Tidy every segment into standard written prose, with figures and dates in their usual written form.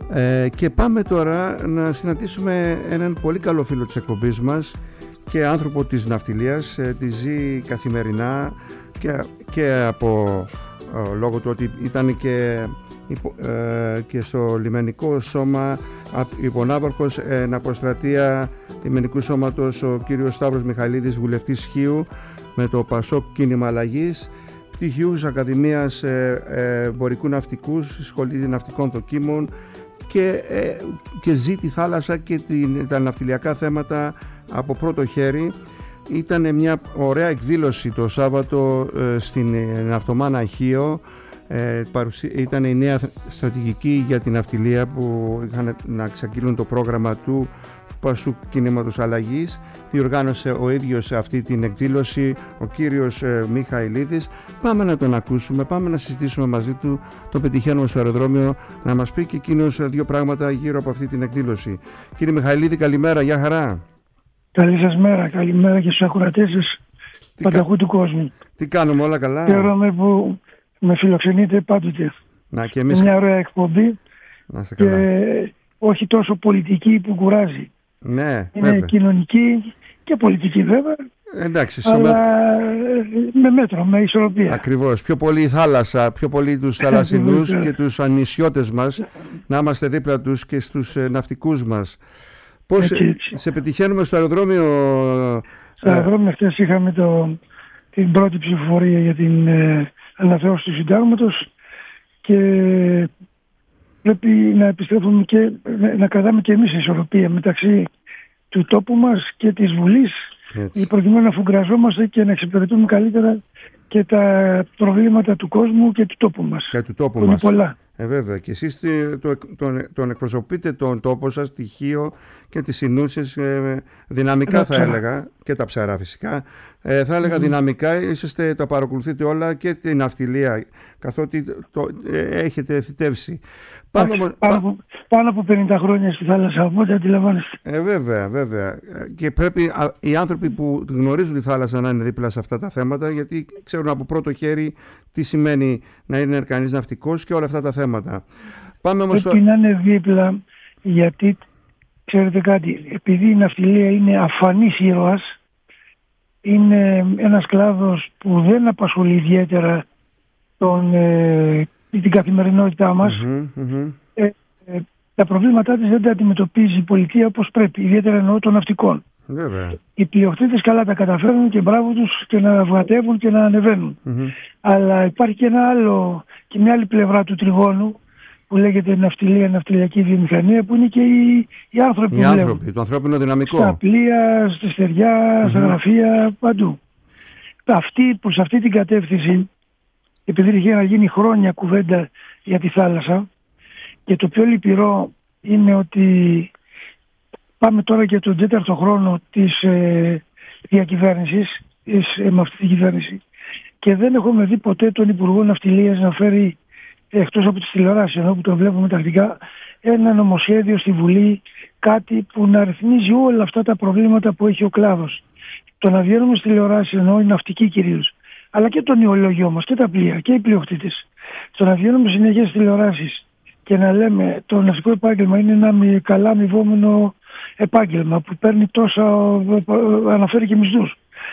Και πάμε τώρα να συναντήσουμε έναν πολύ καλό φίλο της εκπομπής μας και άνθρωπο της ναυτιλίας, τη ζει καθημερινά και από λόγω του ότι ήταν και στο λιμενικό σώμα υπονάβαρχος αποστρατεία λιμενικού σώματος ο κύριος Σταύρος Μιχαηλίδης, βουλευτής Χίου με το ΠΑΣΟΚ Κίνημα Αλλαγής, πτυχιούχος Ακαδημίας Εμπορικού Ναυτικού, Σχολή Ναυτικών Δοκίμων και ζει τη θάλασσα και τα ναυτιλιακά θέματα από πρώτο χέρι. Ήταν μια ωραία εκδήλωση το Σάββατο στην Ναυτομάνα Χίο. Ήταν η νέα στρατηγική για την ναυτιλία που είχαν να εξαγγείλουν το πρόγραμμα του ΠΑΣΟΚ Κινήματος Αλλαγής. Διοργάνωσε ο ίδιος αυτή την εκδήλωση ο κύριος Μιχαηλίδης. Πάμε να τον ακούσουμε, πάμε να συζητήσουμε μαζί του. Το πετυχαίνουμε στο αεροδρόμιο να μας πει και εκείνος δύο πράγματα γύρω από αυτή την εκδήλωση. Κύριε Μιχαηλίδη, καλημέρα, γεια χαρά. Καλή σας μέρα, καλημέρα και στους ακροατές σας πανταχού του κόσμου. Τι κάνουμε, όλα καλά? Χαίρομαι που με φιλοξενείτε πάντοτε. Και εμείς... Μια ωραία εκπομπή και όχι τόσο πολιτική που κουράζει. Ναι, είναι βέβαια κοινωνική και πολιτική βέβαια. Εντάξει, αλλά με μέτρο, με ισορροπία. Ακριβώς. Πιο πολύ η θάλασσα, πιο πολύ τους θαλασσινούς και τους ανισιώτες μας, να είμαστε δίπλα τους και στους ναυτικούς μας. Πώς σε πετυχαίνουμε στο αεροδρόμιο? Στο αεροδρόμιο χθες είχαμε την πρώτη ψηφοφορία για την αναθεώρηση του συντάγματος και πρέπει να επιστρέφουμε και να κρατάμε και εμείς ισορροπία μεταξύ του τόπου μας και της Βουλής, προκειμένου να φουγκραζόμαστε και να εξυπηρετούμε καλύτερα και τα προβλήματα του κόσμου και του τόπου μας. Και του τόπου μας. Πολλά. Βέβαια. Και εσείς τον εκπροσωπείτε τον τόπο σας, τη Χίο και τις συνούσες δυναμικά θα έλεγα, και τα ψαρά φυσικά. Θα έλεγα δυναμικά, είσαστε, τα παρακολουθείτε όλα και την ναυτιλία, καθότι έχετε θητεύσει. Πάνω από 50 χρόνια στη θάλασσα, οπότε αντιλαμβάνεστε. Βέβαια. Και πρέπει οι άνθρωποι που γνωρίζουν τη θάλασσα να είναι δίπλα σε αυτά τα θέματα, γιατί ξέρουν από πρώτο χέρι τι σημαίνει να είναι κανείς ναυτικός και όλα αυτά τα θέματα. Πρέπει να είναι δίπλα, γιατί ξέρετε κάτι, επειδή η ναυτιλία είναι αφανής ήρωας, είναι ένας κλάδος που δεν απασχολεί ιδιαίτερα την καθημερινότητά μας. Τα προβλήματά της δεν τα αντιμετωπίζει η πολιτεία όπως πρέπει, ιδιαίτερα εννοώ των ναυτικών. Βέβαια. Οι πλειοκτήτες καλά τα καταφέρνουν και μπράβο τους και να βγατεύουν και να ανεβαίνουν. Αλλά υπάρχει και μια άλλη πλευρά του τριγώνου που λέγεται ναυτιλία, ναυτιλιακή βιομηχανία, που είναι και οι άνθρωποι. Το ανθρώπινο δυναμικό. Στα πλοία, στη στεριά, στα γραφεία, παντού. Προς αυτή την κατεύθυνση, επειδή είχε να γίνει χρόνια κουβέντα για τη θάλασσα, και το πιο λυπηρό είναι ότι πάμε τώρα και τον 4ο χρόνο της διακυβέρνησης, με αυτή την κυβέρνηση, και δεν έχουμε δει ποτέ τον Υπουργό Ναυτιλίας να φέρει, εκτός από τις τηλεοράσεις, όπου το βλέπουμε τακτικά, ένα νομοσχέδιο στη Βουλή, κάτι που να ρυθμίζει όλα αυτά τα προβλήματα που έχει ο κλάδος. Το να βγαίνουμε στις τηλεοράσεις, εννοώ οι ναυτικοί κυρίως, αλλά και το νεολογιό μας και τα πλοία και οι πλειοκτήτες. Το να βγαίνουμε συνέχεια στις τηλεοράσεις και να λέμε το ναυτικό επάγγελμα είναι ένα καλά αμοιβόμενο επάγγελμα που παίρνει αναφέρει και μισθούς,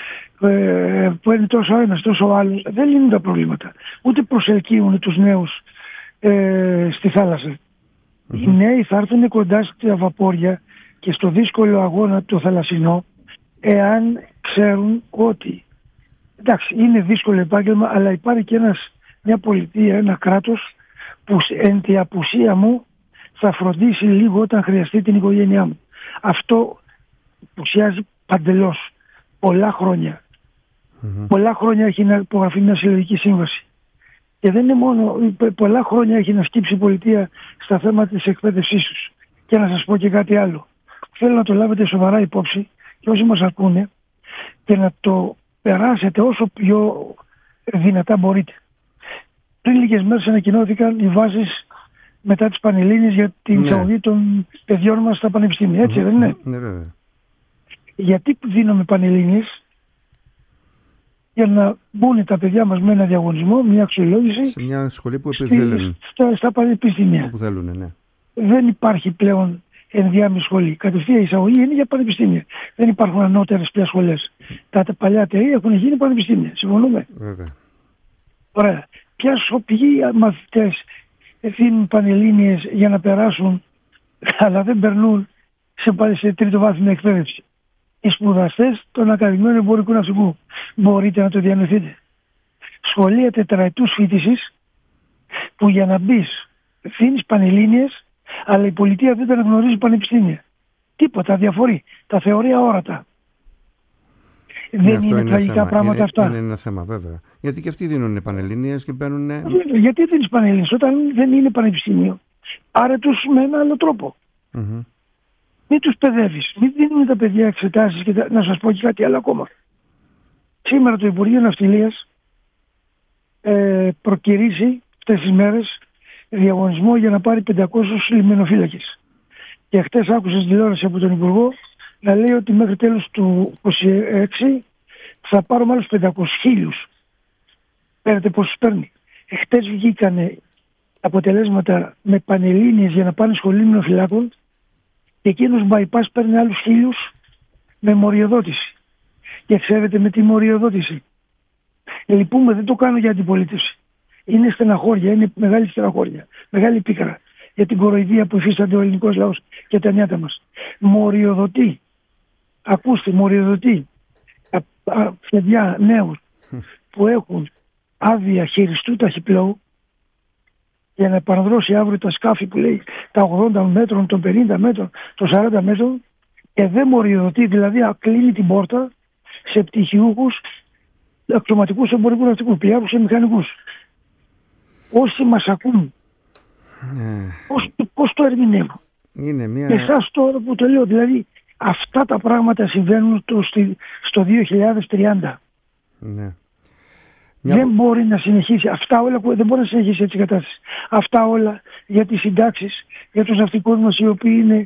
που παίρνει τόσο ένας τόσο άλλος, δεν λύνουν τα προβλήματα, ούτε προσελκύουν τους νέους στη θάλασσα. Οι νέοι θα έρθουν κοντά στα βαπόρια και στο δύσκολο αγώνα το θαλασσινό, εάν ξέρουν ότι εντάξει, είναι δύσκολο επάγγελμα, αλλά υπάρχει και μια πολιτεία, ένα κράτος που εν τη απουσία μου θα φροντίσει λίγο όταν χρειαστεί την οικογένειά μου. Αυτό απουσιάζει παντελώς πολλά χρόνια. Πολλά χρόνια έχει να υπογραφεί μια συλλογική σύμβαση. Και δεν είναι μόνο, πολλά χρόνια έχει να σκύψει η πολιτεία στα θέματα της εκπαίδευσής τους. Και να σας πω και κάτι άλλο. Θέλω να το λάβετε σοβαρά υπόψη και όσοι μας ακούνε και να το περάσετε όσο πιο δυνατά μπορείτε. Πριν λίγες μέρες ανακοινώθηκαν οι βάσεις μετά τις Πανελλήνιες για την εισαγωγή των παιδιών μας στα πανεπιστήμια. Έτσι δεν είναι? Ναι, βέβαια. Γιατί δίνουμε Πανελλήνιες? Για να μπουν τα παιδιά μας με ένα διαγωνισμό, μια αξιολόγηση σε μια σχολή που θέλουν. Στα πανεπιστήμια. Όπου θέλουν, ναι. δεν υπάρχει πλέον ενδιάμεση σχολή. Κατευθείαν η εισαγωγή είναι για πανεπιστήμια. Δεν υπάρχουν ανώτερες πια σχολές. Τα παλιά ΤΕΗ έχουν γίνει πανεπιστήμια. Συμφωνούμε? Βέβαια. Ωραία. Ποια σοπηγοί μαθητές δίνουν πανελλήνιες για να περάσουν, αλλά δεν περνούν σε τρίτο βάθμια εκπαίδευση? Οι σπουδαστές των Ακαδημιών Εμπορικού Ναυτικού. Μπορείτε να το διανοηθείτε? Σχολεία τετραετούς φοιτησης που για να μπεις δίνεις πανελλήνιες, αλλά η πολιτεία δεν τα αναγνωρίζει πανεπιστήμια. Τίποτα, διαφορεί. Τα θεωρεί αόρατα. Δεν είναι τραγικά πράγματα αυτά? Είναι ένα θέμα, βέβαια. Γιατί και αυτοί δίνουν πανελλήνιες και μπαίνουν. Γιατί δίνεις πανελλήνιες όταν δεν είναι πανεπιστήμιο? Άρα τους με ένα άλλο τρόπο. Mm-hmm. Μην τους παιδεύεις. Μην δίνουν τα παιδιά εξετάσεις. Και να σας πω και κάτι άλλο ακόμα. Σήμερα το Υπουργείο Ναυτιλίας προκηρύσει αυτές τις μέρες διαγωνισμό για να πάρει 500 λιμενοφύλακες. Και χτες άκουσα στην τηλεόραση από τον Υπουργό να λέει ότι μέχρι τέλος του 2026 θα πάρουμε άλλους 500.000. Πέρατε πόσους παίρνει? Χτες βγήκανε αποτελέσματα με πανελλήνιες για να πάνε σχολή λιμενοφυλάκων και εκείνος bypass παίρνει άλλους 1.000 με μοριοδότηση. Και ξέρετε με τι μοριοδότηση? Λυπούμε, δεν το κάνω για αντιπολίτευση. Είναι στεναχώρια, είναι μεγάλη στεναχώρια, μεγάλη πίκρα για την κοροϊδία που υφίσταται ο ελληνικός λαός και τα νιάτα μας. Μοριοδοτεί, ακούστε, μοριοδοτεί παιδιά νέους που έχουν άδεια χειριστού ταχυπλώου για να επαναδρώσει αύριο τα σκάφη που λέει τα 80 μέτρων, των 50 μέτρων, των 40 μέτρων, και δεν μοριοδοτεί, δηλαδή κλείνει την πόρτα σε πτυχιούχους αξιωματικούς εμπορικού ναυτικού, πλοιάρχους και μηχανικούς. Όσοι μας ακούν, πώς το ερμηνεύω? Είναι μια... Και εσάς τώρα που το λέω, δηλαδή αυτά τα πράγματα συμβαίνουν στο 2030. Ναι. Δεν μπορεί να συνεχίσει αυτά όλα, δεν μπορεί να συνεχίσει έτσι η κατάσταση. Αυτά όλα για τις συντάξεις, για τους ναυτικούς μας οι οποίοι είναι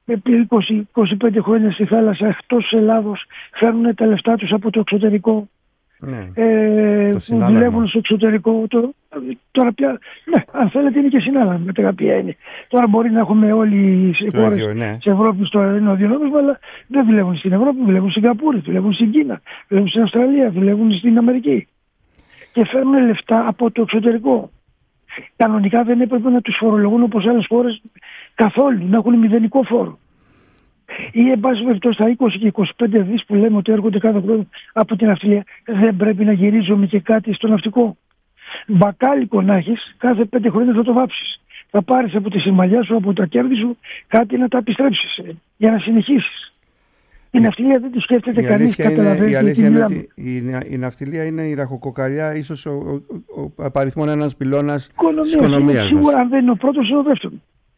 20-25 χρόνια στη θάλασσα εκτός Ελλάδος, φέρνουν τα λεφτά τους από το εξωτερικό. Ναι, που δουλεύουν στο εξωτερικό. Τώρα πια, ναι, αν θέλετε είναι και συνάλλαγμα με τα οποία είναι. Τώρα μπορεί να έχουμε όλοι οι χώρες της Ευρώπης στο ενώδιο νόμισμα, αλλά δεν δουλεύουν στην Ευρώπη, δουλεύουν στην Σιγκαπούρη, δουλεύουν στην Κίνα, δουλεύουν στην Αυστραλία, δουλεύουν στην Αμερική. Και φέρνουν λεφτά από το εξωτερικό. Κανονικά δεν έπρεπε να τους φορολογούν όπως άλλες χώρες καθόλου, να έχουν μηδενικό φόρο. Ή εν πάση περιπτώσει τα 20 και 25 δις που λέμε ότι έρχονται κάθε χρόνο από την ναυτιλία, δεν πρέπει να γυρίζουμε και κάτι στο ναυτικό? Μπακάλικο να έχεις, κάθε 5 χρόνια θα το βάψεις. Θα πάρεις από τη συμμαλιά σου, από τα κέρδη σου, κάτι να τα επιστρέψεις για να συνεχίσεις. Η ναυτιλία δεν τη σκέφτεται κανείς, καταλαβαίνει. Η αλήθεια είναι ότι η ναυτιλία είναι η ραχοκοκαλιά, ίσως ο απαριθμόν ένας πυλώνας της οικονομίας μας. Σίγουρα αν δεν είναι ο πρώτος, είναι ο δεύτερος.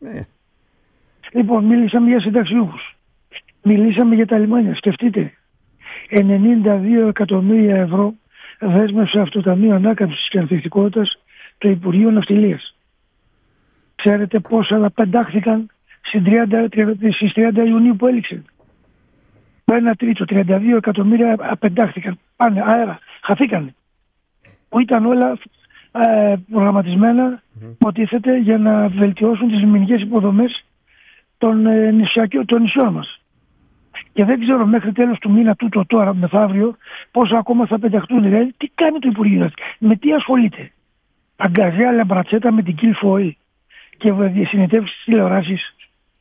Λοιπόν, μίλησαμε για συνταξιούχους. Μιλήσαμε για τα λιμάνια. Σκεφτείτε, 92 εκατομμύρια ευρώ δέσμευσε από το Ταμείο Ανάκαμψης και Ανθεκτικότητας το Υπουργείο Ναυτιλίας. Ξέρετε πόσα πεντάχθηκαν στις 30 Ιουνίου που έληξε? Το 1/3, 32 εκατομμύρια απεντάχθηκαν. Πάνε αέρα, χαθήκανε. Που ήταν όλα προγραμματισμένα, υποτίθεται, για να βελτιώσουν τις λιμενικές υποδομές των νησιών μας. Και δεν ξέρω μέχρι τέλος του μήνα τούτο τώρα, μεθαύριο, πόσα ακόμα θα πενταχτούν. Δηλαδή, τι κάνει το Υπουργείο, με τι ασχολείται? Αγκαζιά λαμπρατσέτα με την Κιλφόη και συνεντεύξεις στις τηλεοράσεις.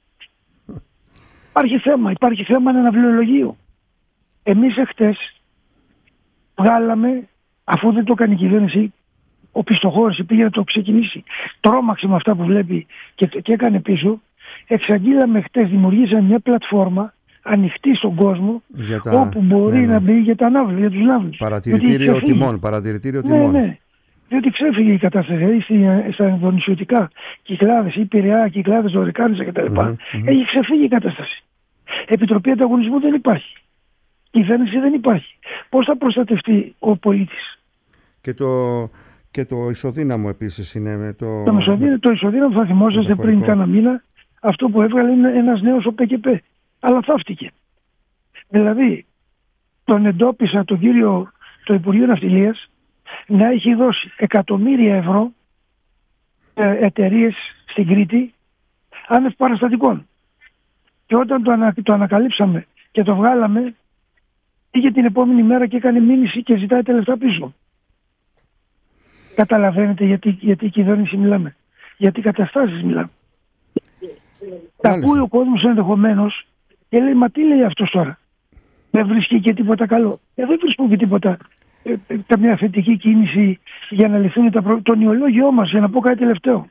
Υπάρχει θέμα ένα βιβλιολογείο. Εμείς εχθές βγάλαμε, αφού δεν το έκανε η κυβέρνηση, ο Πιστοχώρης πήγε να το ξεκινήσει, τρόμαξε με αυτά που βλέπει και έκανε πίσω. Εξαγγείλαμε χτες, δημιουργήσαμε μια πλατφόρμα ανοιχτή στον κόσμο, όπου μπορεί να μπει για τα ναύλια, για τους ναύλους. Παρατηρητήριο τιμών. Ναι. Διότι ξέφυγε η κατάσταση, στα ενδονησιωτικά Κυκλάδες ή Πειραιά, Κυκλάδες, Δωρικάνησα κτλ. Έχει ξεφύγει η κατάσταση. Επιτροπή Ανταγωνισμού δεν υπάρχει. Κυβέρνηση δεν υπάρχει. Πώς θα προστατευτεί ο πολίτης? Και το ισοδύναμο επίσης είναι το ισοδύναμο, θα θυμόσαστε πριν κάνα μήνα, αυτό που έβγαλε είναι ένας νέος ο ΠΚΠ. Αλλά θαύτηκε. Δηλαδή, τον εντόπισα το Υπουργείο Ναυτιλίας να έχει δώσει εκατομμύρια ευρώ εταιρείες στην Κρήτη, άνευ παραστατικών. Και όταν το ανακαλύψαμε και το βγάλαμε, πήγε την επόμενη μέρα και έκανε μήνυση και ζητάει τα λεφτά πίσω. Καταλαβαίνετε γιατί η κυβέρνηση μιλάμε. Γιατί καταστάσεις μιλάμε. Τα ακούει ο κόσμος ενδεχομένως και λέει, μα τι λέει αυτός τώρα. Δεν βρίσκει και τίποτα καλό. Δεν βρίσκουν και τίποτα. Καμιά θετική κίνηση για να λυθούν το νεολόγιό μας. Για να πω κάτι τελευταίο.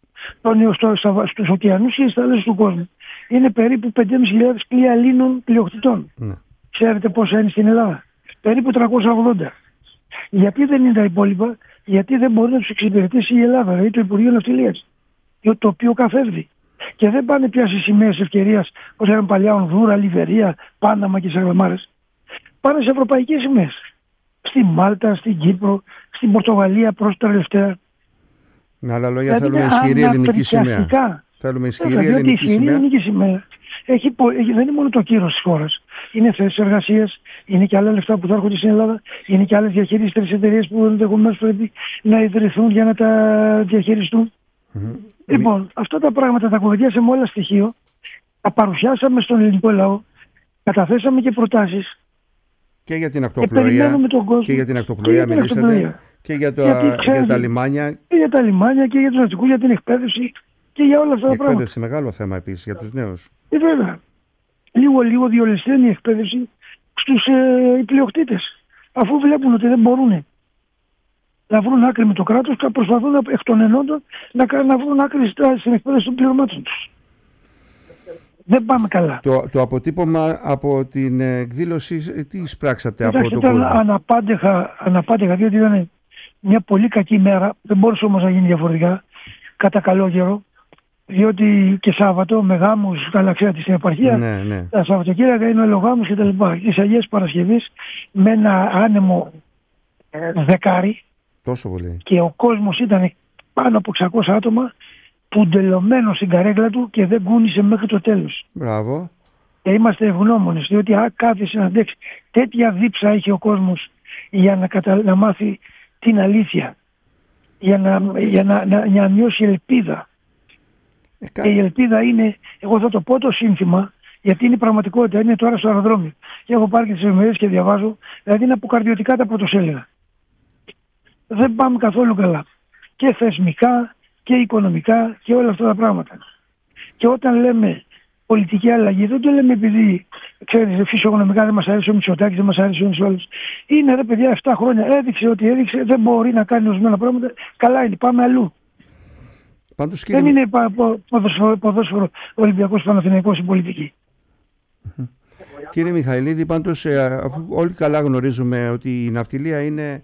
Στους ωκεανούς και στις θάλασσες του κόσμου είναι περίπου 5.500 πλοία Ελλήνων πλειοκτητών. Ξέρετε πόσα είναι στην Ελλάδα? Περίπου 380. Γιατί δεν είναι τα υπόλοιπα? Γιατί δεν μπορεί να τους εξυπηρετήσει η Ελλάδα, δηλαδή το Υπουργείο Ναυτιλίας, το οποίο καφεύδει. Και δεν πάνε πια σε σημαίες ευκαιρίας, όπως λέγαμε παλιά, Ονδούρα, Λιβερία, Πάναμα και Σαγλαμάρες. Πάνε σε ευρωπαϊκές σημαίες. Στη Μάλτα, στην Κύπρο, στην Πορτογαλία, πρόσφατα τελευταία. Με άλλα λόγια, θέλουμε ισχυρή ελληνική σημαία. Θέλουμε ισχυρή ελληνική σημαία. Δεν είναι μόνο το κύρος της χώρας. Είναι θέσεις εργασίας, είναι και άλλα λεφτά που θα έρχονται στην Ελλάδα, είναι και άλλες διαχειρίστες εταιρείες που ενδεχομένως πρέπει να ιδρυθούν για να τα διαχειριστούν. Λοιπόν, αυτά τα πράγματα τα κουβεντιάσαμε όλα στοιχείο, τα παρουσιάσαμε στον ελληνικό λαό, καταθέσαμε και προτάσεις. Και για την ακτοπλοεία, και για την ακτοπλοεία μιλήσατε, και για τα λιμάνια. Και για τα λιμάνια και για τους ναυτικούς, για την εκπαίδευση και για όλα αυτά τα πράγματα. Η εκπαίδευση μεγάλο θέμα επίσης για τους νέους. Βέβαια. Λίγο διολυσταίνει η εκπαίδευση στους πλειοκτήτες. Αφού βλέπουν ότι δεν μπορούν να βρουν άκρη με το κράτος, προσπαθούν εκ των ενόντων να βρουν άκρη στην εκπαίδευση των πληρωμάτων τους. Δεν πάμε καλά. Το αποτύπωμα από την εκδήλωση, τι εισπράξατε από τον κόσμο? Αναπάντεχα, διότι ήταν μια πολύ κακή μέρα. Δεν μπορούσε όμως να γίνει διαφορετικά, κατά καλό καιρό. Διότι και Σάββατο με γάμους, καλά ξέρετε στην επαρχία, τα Σαββατοκύριακα είναι ολογάμους και τα λοιπά. Τις Αγίες Παρασκευής με ένα άνεμο δεκάρι. Τόσο πολύ. Και ο κόσμος ήταν πάνω από 600 άτομα, πουντελωμένο στην καρέκλα του και δεν κούνησε μέχρι το τέλος. Μπράβο. Και είμαστε ευγνώμονες, διότι κάθισε να αντέξει. Τέτοια δίψα είχε ο κόσμος για να μάθει την αλήθεια, για να νιώσει ελπίδα. Και η ελπίδα είναι, εγώ θα το πω το σύνθημα, γιατί είναι η πραγματικότητα, είναι τώρα στο αεροδρόμιο. Και έχω πάρει και τις εφημερίδες και διαβάζω, δηλαδή είναι αποκαρδιωτικά τα πρωτοσέλιδα. Δεν πάμε καθόλου καλά. Και θεσμικά και οικονομικά και όλα αυτά τα πράγματα. Και όταν λέμε πολιτική αλλαγή, δεν το λέμε επειδή, ξέρετε, φυσιογνωμικά δεν μας αρέσει ο Μητσοτάκης, δεν μας αρέσει ο Μητσόλης. Είναι, ρε παιδιά, 7 χρόνια έδειξε ότι έδειξε, δεν μπορεί να κάνει ορισμένα πράγματα. Καλά είναι, πάμε αλλού. Πάντως, δεν είναι ποδόσφαιρο Ολυμπιακός Παναθηναϊκός η πολιτική. Κύριε Μιχαηλίδη, πάντως αφού όλοι καλά γνωρίζουμε ότι η ναυτιλία είναι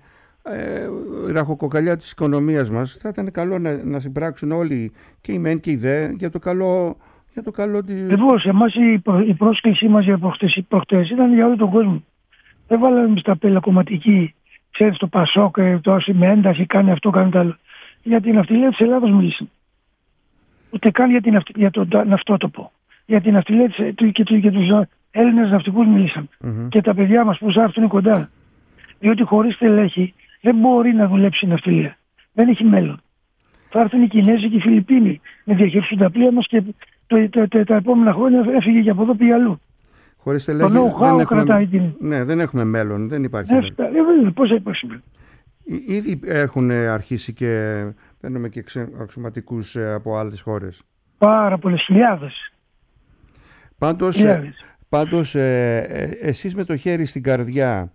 η ραχοκοκαλιά της οικονομίας μας, θα ήταν καλό να συμπράξουν όλοι, και οι μεν και οι δε, για το καλό Βεβαίως, εμάς η πρόσκλησή μας για προχτές ήταν για όλο τον κόσμο. Δεν βάλαμε στα πελακομματική, ξέρεις, το Πασόκ, με ένταση κάνει αυτό, κάνει το άλλο. Για την ναυτιλία της Ελλάδος μιλήσαμε. Ούτε καν για τον ναυτότοπο. Για την ναυτιλία και τους Έλληνες ναυτικούς μιλήσαμε. Και τα παιδιά μας που θα έρθουν κοντά. Διότι χωρίς τελέχη δεν μπορεί να δουλέψει η ναυτιλία. Δεν έχει μέλλον. Θα έρθουν οι Κινέζοι και οι Φιλιππίνοι να διαχειριστούν τα πλοία μας και τα επόμενα χρόνια έφυγε και από εδώ πήγε αλλού. Χωρίς τελέχη δεν έχουμε μέλλον. Δεν υπάρχει μέλλον. Πώς θα υπάρξει μέλλον? Ήδη έχουν αρχίσει και παίρνουμε και αξιωματικούς από άλλες χώρες. Πάρα πολλές χιλιάδες. Πάντως εσείς με το χέρι στην καρδιά,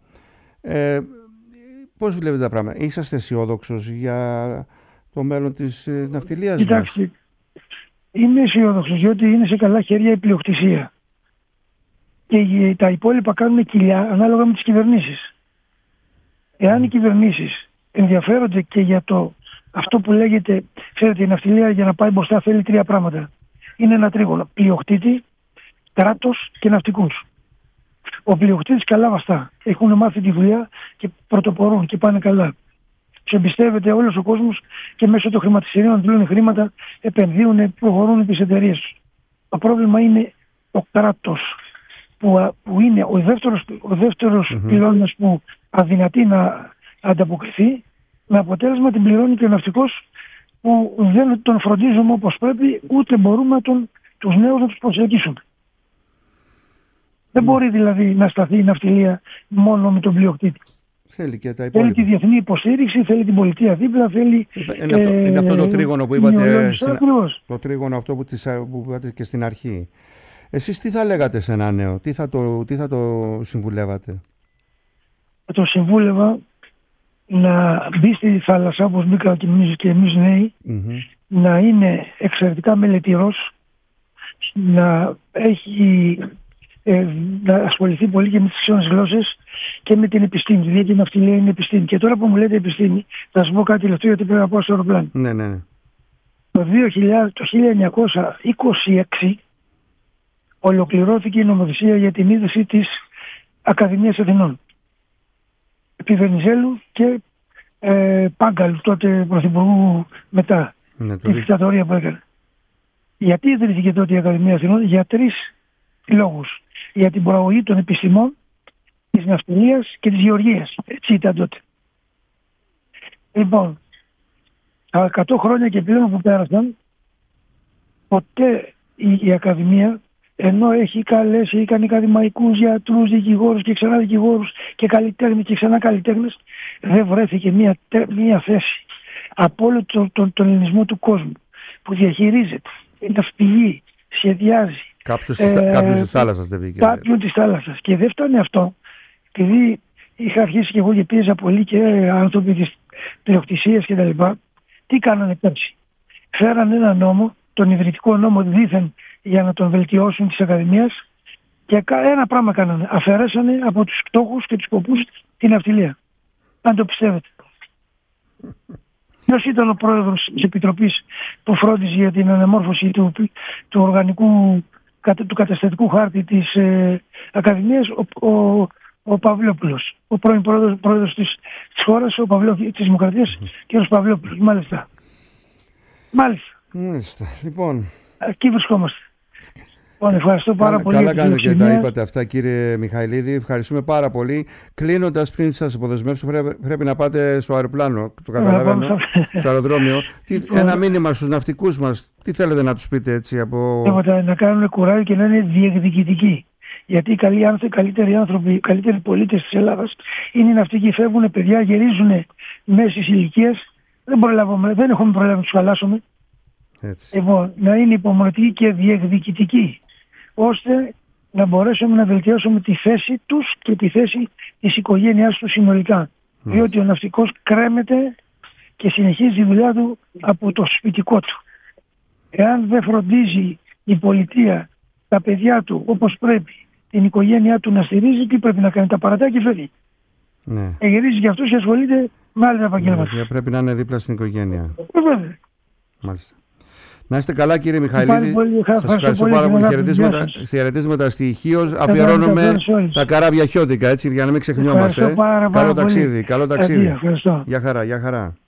πώς βλέπετε τα πράγματα? Είσαστε αισιόδοξος για το μέλλον της ναυτιλίας? Κοιτάξτε, είμαι αισιόδοξος διότι είναι σε καλά χέρια η πλειοκτησία. Και τα υπόλοιπα κάνουν κοιλιά ανάλογα με τις κυβερνήσεις. Εάν οι κυβερνήσεις ενδιαφέρονται και για αυτό που λέγεται, ξέρετε, η ναυτιλία για να πάει μπροστά θέλει 3 πράγματα. Είναι ένα τρίγωνο: πλειοκτήτη, κράτος και ναυτικούς. Ο πλειοκτήτης καλά βαστά. Έχουν μάθει τη δουλειά και πρωτοπορούν και πάνε καλά. Τους εμπιστεύεται όλος ο κόσμος και μέσω των χρηματιστηρίων αντλούν χρήματα, επενδύουν, προχωρούν τις εταιρείες τους. Το πρόβλημα είναι το κράτος, που είναι ο δεύτερος πυλώνας που αδυνατεί να ανταποκριθεί, με αποτέλεσμα την πληρώνει και ο ναυτικός, που δεν τον φροντίζουμε όπως πρέπει, ούτε μπορούμε τους νέους να τους προσελκύσουμε. Δεν μπορεί δηλαδή να σταθεί η ναυτιλία μόνο με τον πλειοκτήτη. Θέλει και τα υπόλοιπα. Θέλει τη διεθνή υποστήριξη, θέλει την πολιτεία δίπλα, θέλει... Είναι αυτό το τρίγωνο που είπατε, το τρίγωνο αυτό που είπατε και στην αρχή. Εσείς τι θα λέγατε σε ένα νέο, τι θα το συμβουλεύατε? Το συμβούλευα να μπει στη θάλασσα, όπως μπήκα και εμείς νέοι, να είναι εξαιρετικά μελετηρός, να ασχοληθεί πολύ και με τις ξένες γλώσσες και με την επιστήμη, διότι η ναυτιλία είναι επιστήμη. Και τώρα που μου λέτε επιστήμη, θα σας πω κάτι τελευταίο, γιατί πρέπει να πάω στο αεροπλάνο. Ναι. Το 1926 ολοκληρώθηκε η νομοθεσία για την ίδρυση της Ακαδημίας Αθηνών. Επί Βενιζέλου και Πάγκαλου, τότε πρωθυπουργού μετά, τη δικτατορία που έκανε. Γιατί ιδρύθηκε τότε η Ακαδημία Αθηνών? Για 3 λόγους. Για την προαγωγή των επιστημών, της ναυτιλίας και της γεωργίας. Έτσι ήταν τότε. Λοιπόν, τα 100 χρόνια και πλέον που πέρασαν, ποτέ η Ακαδημία, ενώ έχει κάνει ακαδημαϊκούς, γιατρούς, δικηγόρους και ξανά δικηγόρους και καλλιτέχνες και ξανά καλλιτέχνες, δεν βρέθηκε μια θέση από όλο τον ελληνισμό του κόσμου που διαχειρίζεται, ναυπηγεί, σχεδιάζει. Κάποιος της θάλασσας δεν βγήκε. Κάποιον της θάλασσας. Και δεν φτάνει αυτό, επειδή είχα αρχίσει και εγώ και πίεζα πολύ και άνθρωποι της πλειοκτησίας κτλ. Τι κάνανε πέρσι? Φέραν ένα νόμο, τον ιδρυτικό νόμο δήθεν, για να τον βελτιώσουν της Ακαδημίας, και ένα πράγμα κάνανε. Αφαιρέσανε από τους φτώχους και τους σκοπούς την ναυτιλία. Αν το πιστεύετε. Ποιος ήταν ο πρόεδρος της Επιτροπής που φρόντιζε για την αναμόρφωση του οργανικού, του καταστατικού χάρτη της Ακαδημίας? Ο Παυλόπουλος. Ο πρώην πρόεδρος της χώρας, της Δημοκρατίας, κ. Παυλόπουλος. Μάλιστα. Λοιπόν. Εκεί βρισκόμαστε. Ευχαριστώ πάρα πολύ. Καλά κάνετε και τα είπατε αυτά, κύριε Μιχαηλίδη. Ευχαριστούμε πάρα πολύ. Κλείνοντας, πριν σας αποδεσμεύσω, πρέπει να πάτε στο αεροπλάνο. Το καταλαβαίνω. Στο αεροδρόμιο. Ένα μήνυμα στους ναυτικούς μας. Τι θέλετε να τους πείτε έτσι από... Να κάνουν κουράγιο και να είναι διεκδικητικοί. Γιατί οι καλύτεροι άνθρωποι, οι καλύτεροι πολίτες της Ελλάδας είναι οι ναυτικοί. Φεύγουν παιδιά, γυρίζουν μέσης ηλικίας. Δεν έχουμε προλάβει να τους χαλάσουμε. Λοιπόν, να είναι υπομονετικοί και διεκδικητικοί, ώστε να μπορέσουμε να βελτιώσουμε τη θέση τους και τη θέση της οικογένειάς του συνολικά. Διότι ο ναυτικός κρέμεται και συνεχίζει τη δουλειά του από το σπιτικό του. Εάν δεν φροντίζει η πολιτεία τα παιδιά του όπως πρέπει, την οικογένειά του να στηρίζει, τι πρέπει να κάνει? Τα παρατάει και φεύγει. Γυρίζει για αυτούς και ασχολείται με άλλα επαγγέλματα. Πρέπει να είναι δίπλα στην οικογένεια. Βέβαια. Μάλιστα. Να είστε καλά, κύριε Μιχαηλίδη. Σας ευχαριστώ πάρα πολύ. Χαιρετίσματα στη Χίος. Αφιερώνουμε τα καράβια χιώτικα, έτσι, για να μην ξεχνιόμαστε. Καλό ταξίδι. Γεια χαρά.